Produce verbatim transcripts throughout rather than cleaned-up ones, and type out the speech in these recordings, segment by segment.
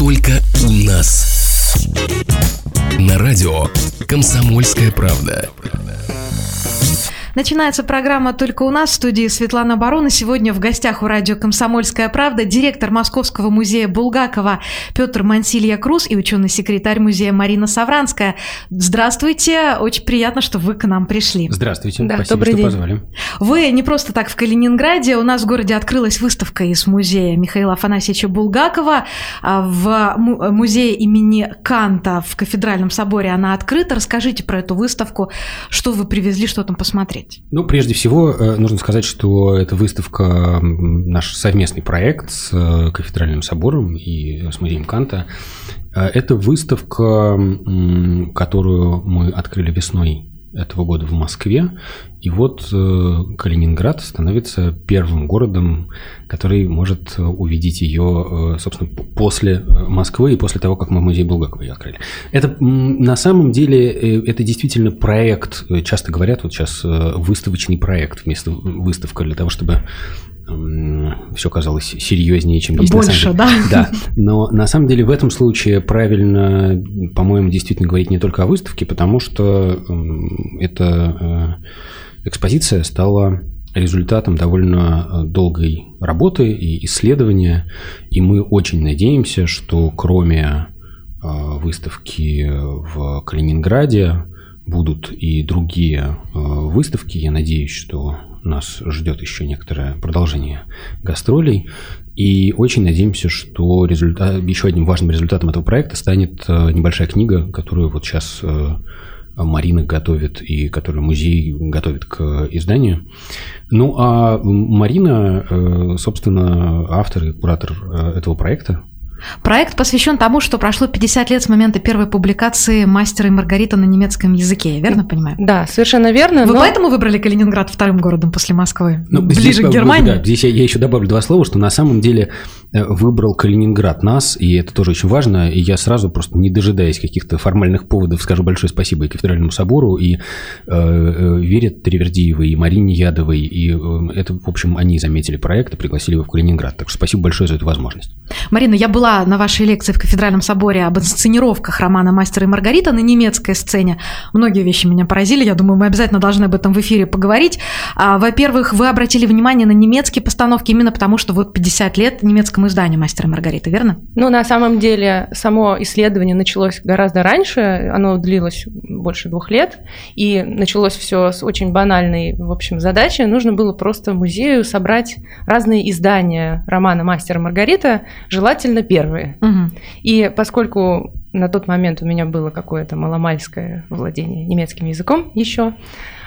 только у нас. На радио «Комсомольская правда». Начинается программа «Только у нас», в студии Светлана Барон. И сегодня в гостях у радио «Комсомольская правда» директор Московского музея Булгакова Петр Мансилья-Крус и ученый-секретарь музея Марина Савранская. Здравствуйте, очень приятно, что вы к нам пришли. Здравствуйте, да, спасибо, что день. Позвали. Вы не просто так в Калининграде. У нас в городе открылась выставка из музея Михаила Афанасьевича Булгакова. В музее имени Канта в Кафедральном соборе она открыта. Расскажите про эту выставку, что вы привезли, что там посмотреть. Ну, прежде всего, нужно сказать, что эта выставка – наш совместный проект с Кафедральным собором и с музеем Канта. Это выставка, которую мы открыли весной этого года в Москве. И вот Калининград становится первым городом, который может увидеть ее, собственно, после Москвы и после того, как мы музей Булгакова ее открыли. Это на самом деле, это действительно проект, часто говорят, вот сейчас выставочный проект вместо выставка для того, чтобы все казалось серьезнее, чем есть. Больше, на самом деле. да? Да. Но на самом деле в этом случае правильно, по-моему, действительно говорить не только о выставке, потому что эта экспозиция стала результатом довольно долгой работы и исследования, и мы очень надеемся, что кроме выставки в Калининграде будут и другие выставки. Я надеюсь, что нас ждет еще некоторое продолжение гастролей. И очень надеемся, что результат, еще одним важным результатом этого проекта станет небольшая книга, которую вот сейчас Марина готовит и которую музей готовит к изданию. Ну, а Марина, собственно, автор и куратор этого проекта. Проект посвящен тому, что прошло пятьдесят лет с момента первой публикации «Мастера и Маргарита» на немецком языке. Я верно понимаю? Да, совершенно верно. Вы но... поэтому выбрали Калининград вторым городом после Москвы? Ну, ближе здесь, к Германии? Да, здесь я, я еще добавлю два слова, что на самом деле выбрал Калининград нас, и это тоже очень важно, и я сразу, просто не дожидаясь каких-то формальных поводов, скажу большое спасибо и Кафедральному собору, и э, Вере Тривердиевой, и Марине Ядовой, и э, это, в общем, они заметили проект и пригласили его в Калининград. Так что спасибо большое за эту возможность. Марина, я была на вашей лекции в Кафедральном соборе об инсценировках романа «Мастер и Маргарита» на немецкой сцене. Многие вещи меня поразили, я думаю, мы обязательно должны об этом в эфире поговорить. Во-первых, вы обратили внимание на немецкие постановки именно потому, что вот пятьдесят лет немецкому изданию «Мастера и Маргариты», верно? Ну, на самом деле, само исследование началось гораздо раньше, оно длилось больше двух лет, и началось все с очень банальной, в общем, задачи. Нужно было просто музею собрать разные издания романа «Мастер и Маргарита», желательно первые. Угу. И поскольку на тот момент у меня было какое-то маломальское владение немецким языком еще,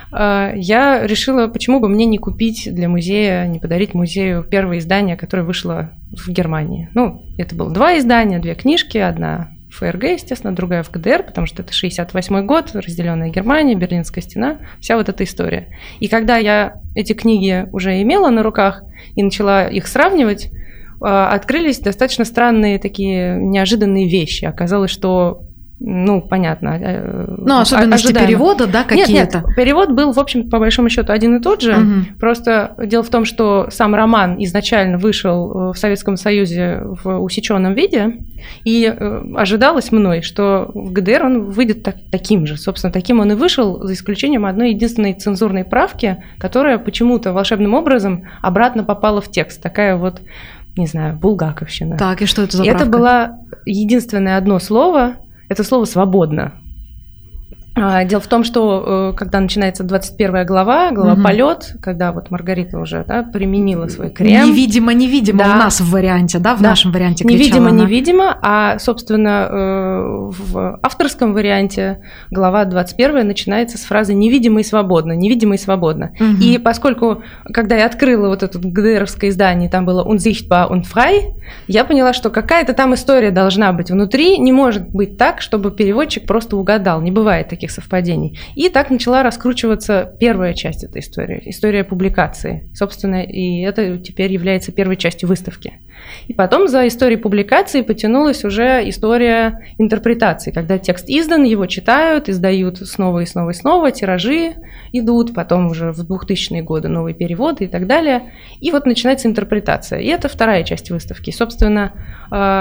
я решила, почему бы мне не купить для музея, не подарить музею первое издание, которое вышло в Германии. Ну, это было два издания, две книжки, одна в ФРГ, естественно, другая в ГДР, потому что это шестьдесят восьмой год, разделенная Германия, Берлинская стена, вся вот эта история. И когда я эти книги уже имела на руках и начала их сравнивать, открылись достаточно странные такие неожиданные вещи. Оказалось, что, ну, понятно. Ну, особенности ожидаемо. Перевода, да, какие-то? Нет, нет, перевод был, в общем, по большому счету один и тот же. Угу. Просто дело в том, что сам роман изначально вышел в Советском Союзе в усеченном виде, и ожидалось мной, что в ГДР он выйдет так, таким же. Собственно, таким он и вышел, за исключением одной единственной цензурной правки, которая почему-то волшебным образом обратно попала в текст. Такая вот, не знаю, булгаковщина. Так, и что это за и правка? Это было единственное одно слово, это слово «свободно». Дело в том, что когда начинается двадцать первая глава, глава угу. «Полет», когда вот Маргарита уже, да, применила свой крем. Невидимо-невидимо да. у нас в варианте, да, в да. нашем варианте кричала она. Невидимо-невидимо, а, собственно, в авторском варианте глава двадцать первая начинается с фразы «невидимо и свободно», «невидимо и свободно». Угу. И поскольку, когда я открыла вот это ГДРовское издание, там было «unsichtbar und frei», я поняла, что какая-то там история должна быть внутри, не может быть так, чтобы переводчик просто угадал, не бывает таких совпадений. И так начала раскручиваться первая часть этой истории, история публикации. Собственно, и это теперь является первой частью выставки. И потом за историей публикации потянулась уже история интерпретации, когда текст издан, его читают, издают снова и снова и снова, тиражи идут, потом уже в двухтысячные годы новые переводы и так далее. И вот начинается интерпретация. И это вторая часть выставки. Собственно,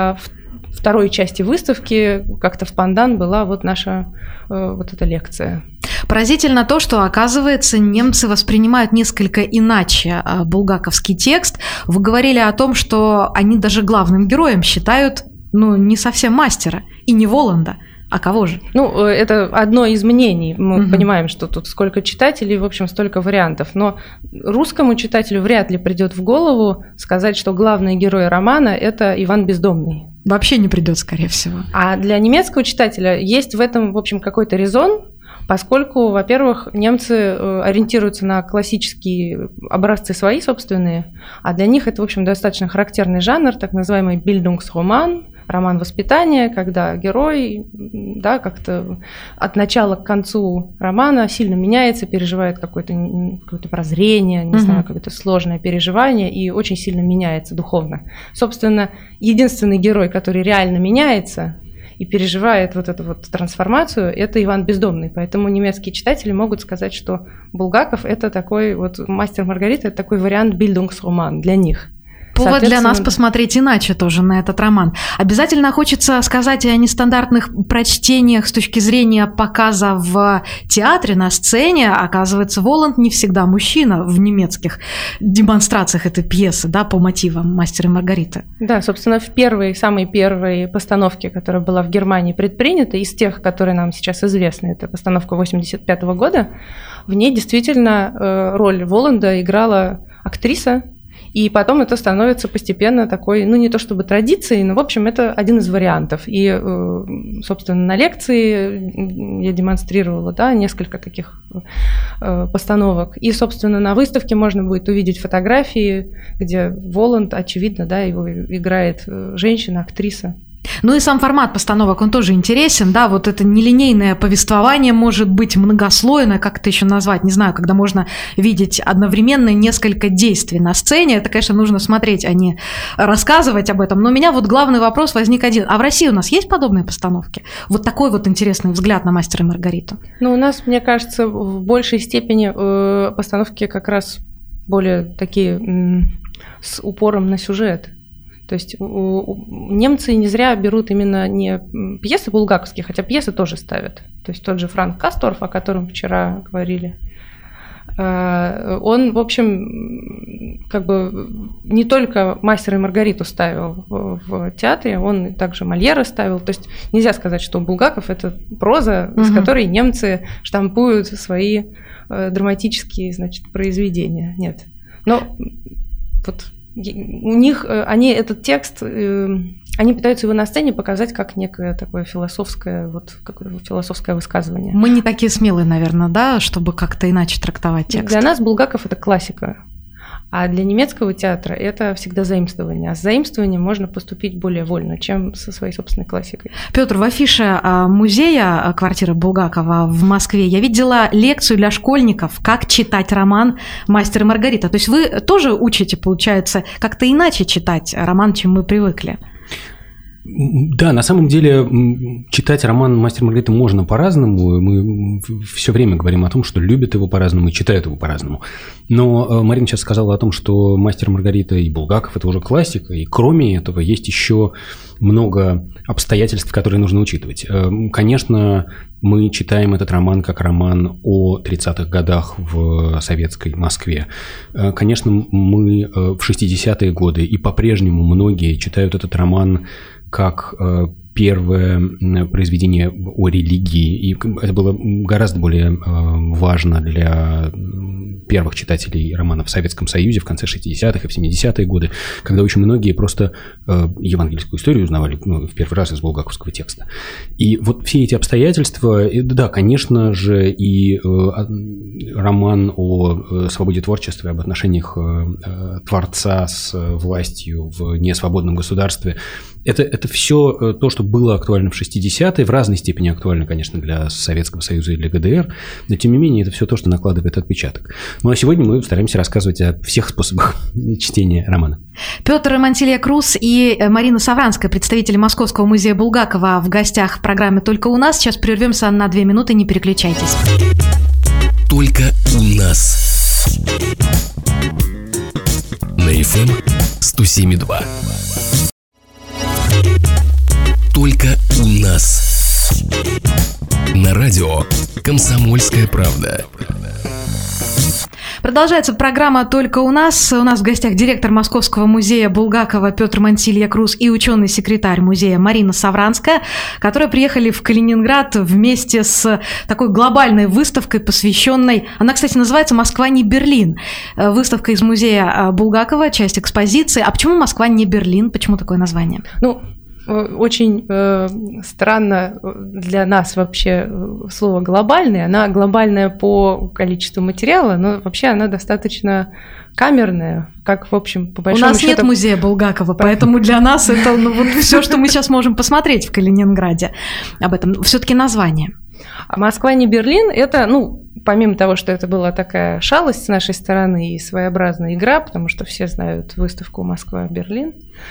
второй части выставки как-то в пандан была вот наша э, вот эта лекция. Поразительно то, что, оказывается, немцы воспринимают несколько иначе булгаковский текст. Вы говорили о том, что они даже главным героем считают, ну, не совсем мастера и не Воланда. А кого же? Ну, это одно из мнений. Мы угу. понимаем, что тут сколько читателей, в общем, столько вариантов. Но русскому читателю вряд ли придет в голову сказать, что главный герой романа – это Иван Бездомный. Вообще не придет, скорее всего. А для немецкого читателя есть в этом, в общем, какой-то резон, поскольку, во-первых, немцы ориентируются на классические образцы свои собственные, а для них это, в общем, достаточно характерный жанр, так называемый Bildungsroman, роман воспитания, когда герой, да, как-то от начала к концу романа сильно меняется, переживает какое-то, какое-то прозрение, не mm-hmm. знаю, какое-то сложное переживание и очень сильно меняется духовно. Собственно, единственный герой, который реально меняется и переживает вот эту вот трансформацию, это Иван Бездомный. Поэтому немецкие читатели могут сказать, что Булгаков – это такой вот «Мастер и Маргарита» – это такой вариант Bildungsroman для них. Повод для нас посмотреть иначе тоже на этот роман. Обязательно хочется сказать о нестандартных прочтениях с точки зрения показа в театре, на сцене. Оказывается, Воланд не всегда мужчина в немецких демонстрациях этой пьесы, да, по мотивам «Мастера и Маргариты». Да, собственно, в первой, самой первой постановке, которая была в Германии предпринята, из тех, которые нам сейчас известны, это постановка восемьдесят пятого года, в ней действительно роль Воланда играла актриса. И потом это становится постепенно такой, ну не то чтобы традицией, но в общем это один из вариантов. И, собственно, на лекции я демонстрировала, да, несколько таких постановок. И, собственно, на выставке можно будет увидеть фотографии, где Воланд, очевидно, да, его играет женщина, актриса. Ну и сам формат постановок, он тоже интересен, да, вот это нелинейное повествование может быть многослойное, как это еще назвать, не знаю, когда можно видеть одновременно несколько действий на сцене, это, конечно, нужно смотреть, а не рассказывать об этом, но у меня вот главный вопрос возник один, а в России у нас есть подобные постановки? Вот такой вот интересный взгляд на «Мастера и Маргариту». Ну, у нас, мне кажется, в большей степени э, постановки как раз более такие м- с упором на сюжет. То есть у, у, немцы не зря берут именно не пьесы булгаковские, хотя пьесы тоже ставят. То есть тот же Франк Касторф, о котором вчера говорили, он, в общем, как бы не только «Мастера и Маргариту» ставил в, в театре, он также Мольера ставил. То есть нельзя сказать, что Булгаков – это проза, угу. из которой немцы штампуют свои драматические, значит, произведения. Нет. Но вот... У них, они этот текст, они пытаются его на сцене показать как некое такое философское, вот, какое философское высказывание. Мы не такие смелые, наверное, да, чтобы как-то иначе трактовать текст. Для нас Булгаков – это классика, а для немецкого театра это всегда заимствование. А с заимствованием можно поступить более вольно, чем со своей собственной классикой. Петр, в афише музея квартиры Булгакова в Москве я видела лекцию для школьников «Как читать роман «Мастер и Маргарита». То есть вы тоже учите, получается, как-то иначе читать роман, чем мы привыкли? Да, на самом деле читать роман «Мастер и Маргарита» можно по-разному. Мы все время говорим о том, что любят его по-разному и читают его по-разному. Но Марина сейчас сказала о том, что «Мастер и Маргарита» и Булгаков – это уже классика. И кроме этого есть еще много обстоятельств, которые нужно учитывать. Конечно, мы читаем этот роман как роман о тридцатых годах в советской Москве. Конечно, мы в шестидесятые годы и по-прежнему многие читают этот роман как первое произведение о религии, и это было гораздо более важно для первых читателей романов в Советском Союзе в конце шестидесятых и в семидесятые годы, когда очень многие просто евангельскую историю узнавали, ну, в первый раз из булгаковского текста. И вот все эти обстоятельства, да, конечно же, и роман о свободе творчества, об отношениях творца с властью в несвободном государстве, это, это все то, что было актуально в шестидесятые, в разной степени актуально, конечно, для Советского Союза и для ГДР, но тем не менее это все то, что накладывает отпечаток. Ну а сегодня мы стараемся рассказывать о всех способах чтения романа. Петр Монтилье-Крус и Марина Савранская, представители Московского музея Булгакова, в гостях в программе «Только у нас». Сейчас прервемся на две минуты, не переключайтесь. Только у нас. На эф эм сто семь и два. радио «Комсомольская правда». Продолжается программа «Только у нас». У нас в гостях директор Московского музея Булгакова Петр Мансилья-Круз и ученый-секретарь музея Марина Савранская, которые приехали в Калининград вместе с такой глобальной выставкой, посвященной... Она, кстати, называется «Москва не Берлин». Выставка из музея Булгакова, часть экспозиции. А почему Москва не Берлин? Почему такое название? Ну, очень э, странно для нас вообще слово «глобальный». Она глобальная по количеству материала, но вообще она достаточно камерная, как, в общем, по большому счету... У нас счету... нет музея Булгакова, поэтому для нас это ну, вот все, что мы сейчас можем посмотреть в Калининграде. Об этом все-таки название. А «Москва не Берлин» — это, ну, помимо того, что это была такая шалость с нашей стороны и своеобразная игра, потому что все знают выставку «Москва-Берлин»,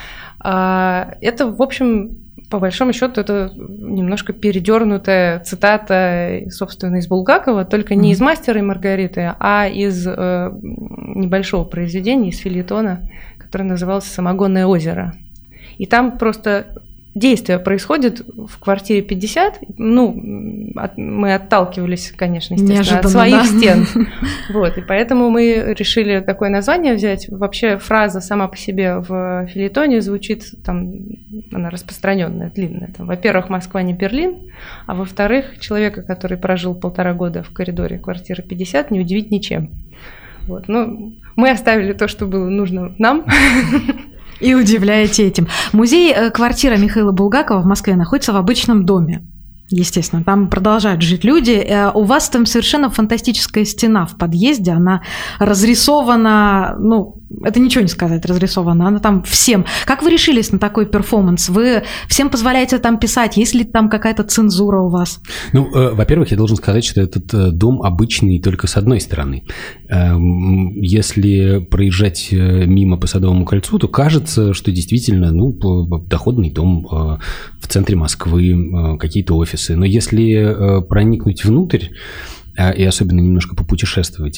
это, в общем, по большому счету, это немножко передернутая цитата, собственно, из Булгакова, только не из «Мастера и Маргариты», а из э, небольшого произведения, из фельетона, которое называлось «Самогонное озеро». И там просто действие происходит в квартире пятьдесят. Ну, от, мы отталкивались, конечно, естественно, Неожиданно, от своих да? стен. Вот, и поэтому мы решили такое название взять. Вообще фраза сама по себе в фельетоне звучит, там, она распространенная, длинная. Там, во-первых, Москва не Берлин, а во-вторых, человека, который прожил полтора года в коридоре квартиры пятьдесят, не удивить ничем. Вот, ну, мы оставили то, что было нужно нам. И удивляете этим. Музей «Квартира» Михаила Булгакова в Москве находится в обычном доме. Естественно, там продолжают жить люди. У вас там совершенно фантастическая стена в подъезде. Она разрисована, ну, это ничего не сказать, разрисована. Она там всем. Как вы решились на такой перформанс? Вы всем позволяете там писать? Есть ли там какая-то цензура у вас? Ну, э, во-первых, я должен сказать, что этот э, дом обычный только с одной стороны. Э, если проезжать мимо по Садовому кольцу, то кажется, что действительно, ну, доходный дом э, в центре Москвы, э, какие-то офисы. Но если э, проникнуть внутрь, и особенно немножко попутешествовать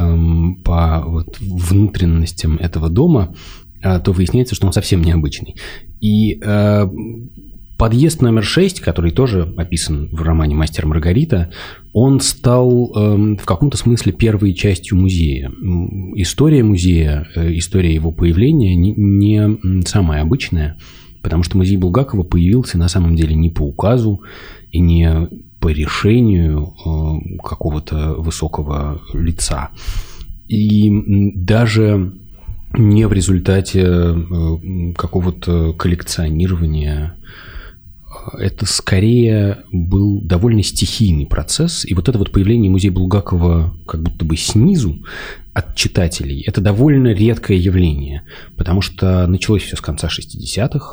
по вот внутренностям этого дома, то выясняется, что он совсем необычный. И подъезд номер шесть, который тоже описан в романе «Мастер и Маргарита», он стал в каком-то смысле первой частью музея. История музея, история его появления не самая обычная, потому что музей Булгакова появился на самом деле не по указу и не по решению э, какого-то высокого лица. И даже не в результате э, какого-то коллекционирования. Это скорее был довольно стихийный процесс. И вот это вот появление музея Булгакова как будто бы снизу от читателей, это довольно редкое явление, потому что началось все с конца шестидесятых,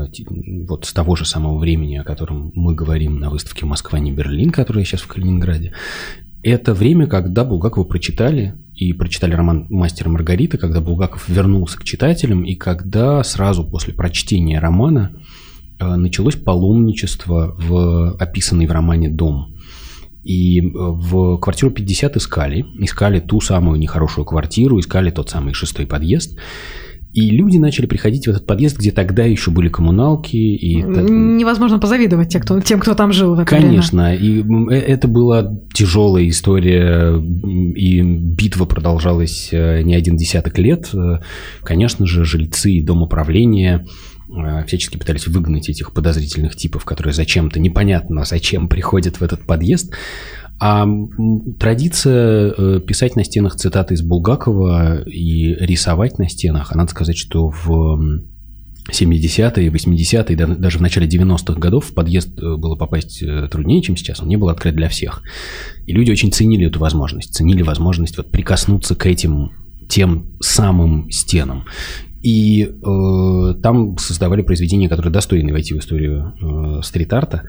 вот с того же самого времени, о котором мы говорим на выставке «Москва не Берлин», которая сейчас в Калининграде. Это время, когда Булгакова прочитали, и прочитали роман «Мастер и Маргарита», когда Булгаков вернулся к читателям, и когда сразу после прочтения романа началось паломничество в описанный в романе дом. И в квартиру пятьдесят искали, искали ту самую нехорошую квартиру, искали тот самый шестой подъезд. И люди начали приходить в этот подъезд, где тогда еще были коммуналки. И... Невозможно позавидовать тем кто, тем, кто там жил в это Конечно, время. И это была тяжелая история, и битва продолжалась не один десяток лет. Конечно же, жильцы домоуправления всячески пытались выгнать этих подозрительных типов, которые зачем-то, непонятно зачем, приходят в этот подъезд. А традиция писать на стенах цитаты из Булгакова и рисовать на стенах, а надо сказать, что в семидесятые, восьмидесятые, даже в начале девяностых годов в подъезд было попасть труднее, чем сейчас, он не был открыт для всех. И люди очень ценили эту возможность, ценили возможность вот прикоснуться к этим тем самым стенам. И э, там создавали произведения, которые достойны войти в историю э, стрит-арта.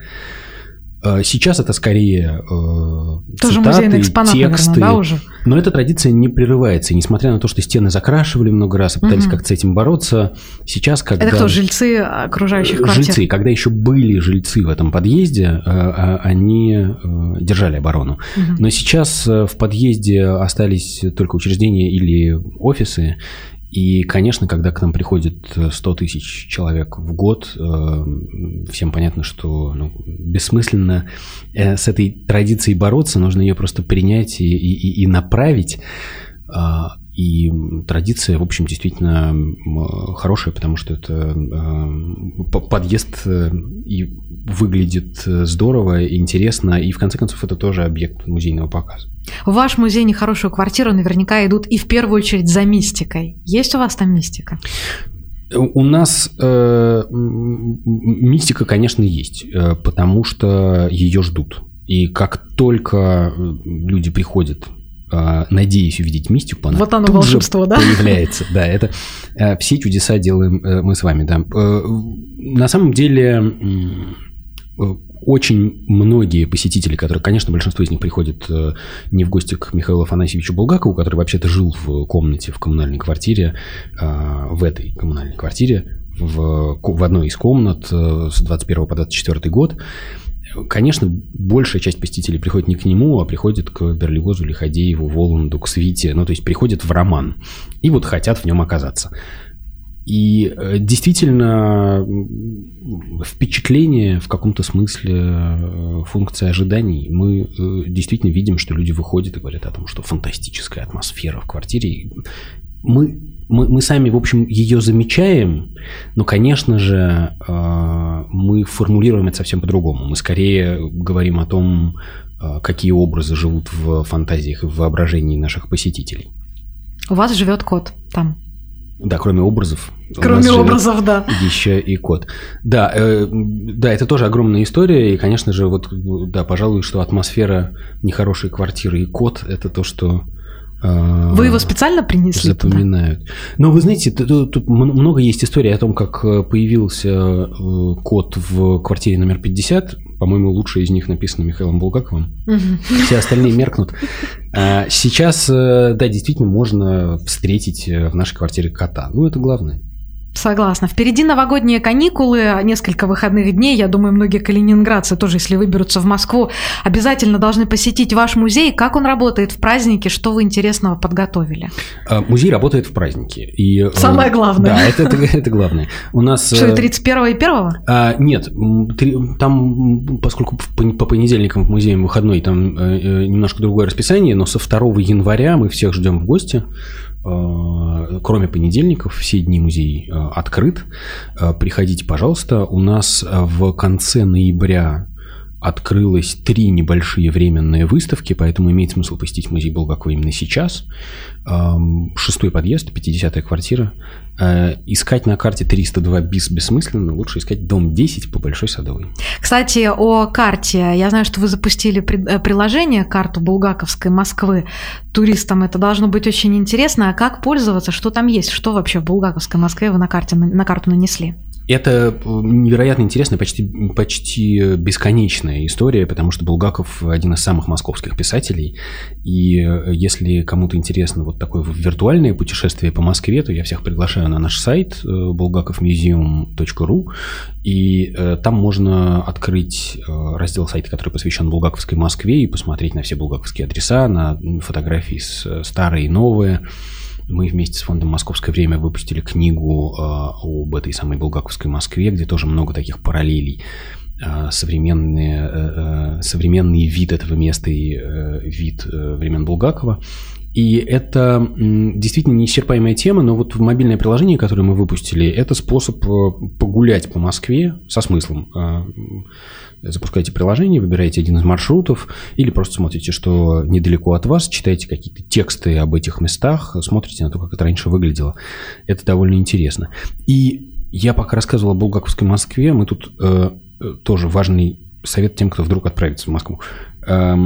Э, сейчас это скорее э, тоже цитаты, экспонат, тексты. Наверное, да, уже? Но эта традиция не прерывается. И несмотря на то, что стены закрашивали много раз и пытались угу. как-то с этим бороться, сейчас, когда... Это кто, жильцы окружающих квартир? Жильцы. Когда еще были жильцы в этом подъезде, э, они э, держали оборону. Угу. Но сейчас в подъезде остались только учреждения или офисы. И, конечно, когда к нам приходит сто тысяч человек в год, всем понятно, что ну, бессмысленно с этой традицией бороться, нужно ее просто принять и, и, и направить. И традиция, в общем, действительно хорошая, потому что это подъезд и выглядит здорово, и интересно, и в конце концов это тоже объект музейного показа. В ваш музей «Нехорошую квартиру» наверняка идут и в первую очередь за мистикой. Есть у вас там мистика? У нас э, мистика, конечно, есть, потому что ее ждут. И как только люди приходят, надеясь увидеть мистику, она вот оно, тут волшебство, же да? появляется. Да, это все чудеса делаем мы с вами. Да. На самом деле очень многие посетители, которые, конечно, большинство из них приходят не в гости к Михаилу Афанасьевичу Булгакову, который вообще-то жил в комнате, в коммунальной квартире, в этой коммунальной квартире, в, в одной из комнат с двадцать первого по двадцать четвёртый год. Конечно, большая часть посетителей приходит не к нему, а приходит к Берлиозу, Лиходееву, Воланду, к Свите. Ну, то есть приходят в роман и вот хотят в нем оказаться. И действительно впечатление в каком-то смысле функция ожиданий. Мы действительно видим, что люди выходят и говорят о том, что фантастическая атмосфера в квартире. Мы, мы, мы сами, в общем, ее замечаем, но, конечно же, мы формулируем это совсем по-другому. Мы скорее говорим о том, какие образы живут в фантазиях и в воображении наших посетителей. У вас живет кот там. Да, кроме образов. Кроме образов, да. Еще и кот. Да, э, да, это тоже огромная история. И, конечно же, вот, да, пожалуй, что атмосфера нехорошей квартиры и кот – это то, что вы его специально принесли? Запоминают. Туда? Но вы знаете, тут, тут много есть историй о том, как появился кот в квартире номер пятьдесят. По-моему, лучшая из них написана Михаилом Булгаковым. Угу. Все остальные меркнут. Сейчас, да, действительно можно встретить в нашей квартире кота. Ну, это главное. Согласна. Впереди новогодние каникулы, несколько выходных дней. Я думаю, многие калининградцы тоже, если выберутся в Москву, обязательно должны посетить ваш музей. Как он работает в праздники? Что вы интересного подготовили? Музей работает в праздники. И, самое главное. Да, это, это, это главное. У нас... Что, и тридцать первого и первого? А, нет. Там, поскольку по понедельникам в музее выходной, там немножко другое расписание, но со второго января мы всех ждем в гости. Кроме понедельников, все дни музей открыт. Приходите, пожалуйста. У нас в конце ноября открылось три небольшие временные выставки, поэтому имеет смысл посетить музей Булгакова именно сейчас. Шестой подъезд, пятидесятая квартира. Искать на карте триста два бис бессмысленно, лучше искать дом десять по Большой Садовой. Кстати, о карте. Я знаю, что вы запустили приложение, карту Булгаковской Москвы. Туристам это должно быть очень интересно. А как пользоваться, что там есть? Что вообще в Булгаковской Москве вы на, карте, на карту нанесли? Это невероятно интересная, почти, почти бесконечная история, потому что Булгаков один из самых московских писателей. И если кому-то интересно вот такое виртуальное путешествие по Москве, то я всех приглашаю на наш сайт булгаков мьюзиум точка ру. И там можно открыть раздел сайта, который посвящен Булгаковской Москве, и посмотреть на все булгаковские адреса, на фотографии старые и новые. Мы вместе с фондом «Московское время» выпустили книгу об этой самой Булгаковской Москве, где тоже много таких параллелей. Современный, современный вид этого места и вид времен Булгакова. И это действительно неисчерпаемая тема, но вот в мобильное приложение, которое мы выпустили, это способ погулять по Москве со смыслом. Запускаете приложение, выбираете один из маршрутов или просто смотрите, что недалеко от вас, читаете какие-то тексты об этих местах, смотрите на то, как это раньше выглядело. Это довольно интересно. И я пока рассказывал о Булгаковской Москве, мы тут э, тоже важный совет тем, кто вдруг отправится в Москву. Э,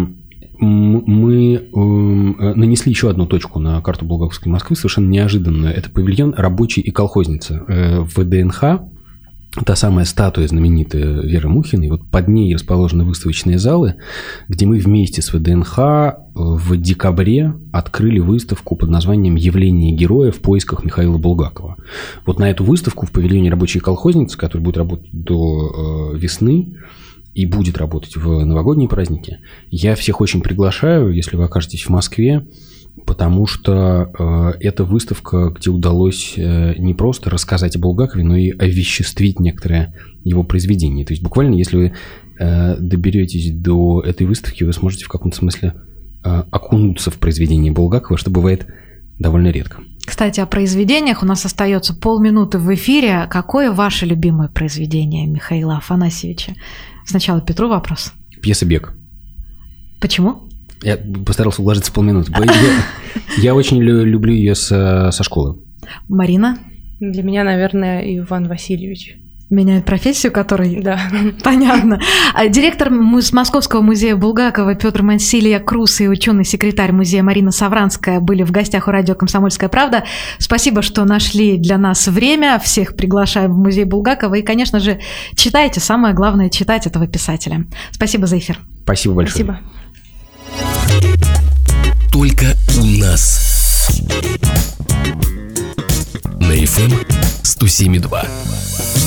мы э, нанесли еще одну точку на карту Булгаковской Москвы, совершенно неожиданную. Это павильон «Рабочий и колхозница» э, в ВДНХ. Та самая статуя знаменитая Веры Мухиной, вот под ней расположены выставочные залы, где мы вместе с ВДНХ в декабре открыли выставку под названием «Явление героя в поисках Михаила Булгакова». Вот на эту выставку в павильоне «Рабочие колхозницы», который будет работать до весны и будет работать в новогодние праздники, я всех очень приглашаю, если вы окажетесь в Москве. потому что э, это выставка, где удалось э, не просто рассказать о Булгакове, но и овеществить некоторые его произведения. То есть буквально, если вы э, доберетесь до этой выставки, вы сможете в каком-то смысле э, окунуться в произведение Булгакова, что бывает довольно редко. Кстати, о произведениях у нас остается полминуты в эфире. Какое ваше любимое произведение Михаила Афанасьевича? Сначала Петру вопрос. Пьеса «Бег». Почему? Я постарался уложиться в полминуты. Я, я очень лю- люблю ее со, со школы. Марина? Для меня, наверное, Иван Васильевич. Меняет профессию, который... Да. Понятно. Директор Московского музея Булгакова Петр Мансилья Крус и ученый секретарь музея Марина Савранская были в гостях у радио «Комсомольская правда». Спасибо, что нашли для нас время. Всех приглашаем в музей Булгакова. И, конечно же, читайте. Самое главное – читать этого писателя. Спасибо за эфир. Спасибо большое. Спасибо. Только у нас. На эф эм сто семь и два.